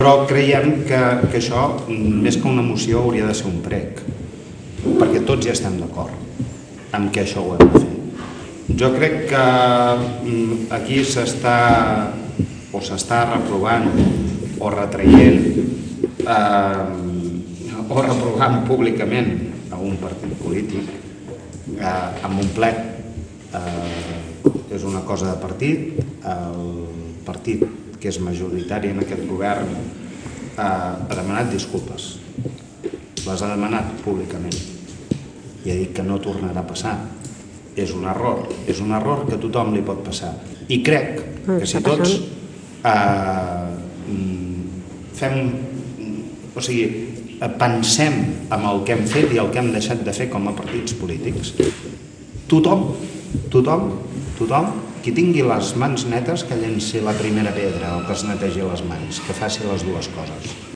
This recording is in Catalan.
Però creiem que això, més que una moció, hauria de ser un prec, perquè tots ja estem d'acord amb que això ho hem de fer. Jo crec que aquí s'està reprovant o retraient o reprovant públicament a un partit polític amb un plec. És una cosa de partit. El partit que és majoritari en aquest govern ha demanat disculpes, les ha demanat públicament i ha dit que no tornarà a passar. És un error que a tothom li pot passar, i crec que si tots pensem en el que hem fet i el que hem deixat de fer com a partits polítics, tothom qui tingui les mans netes que llenci la primera pedra o que es netegi les mans, que faci les dues coses.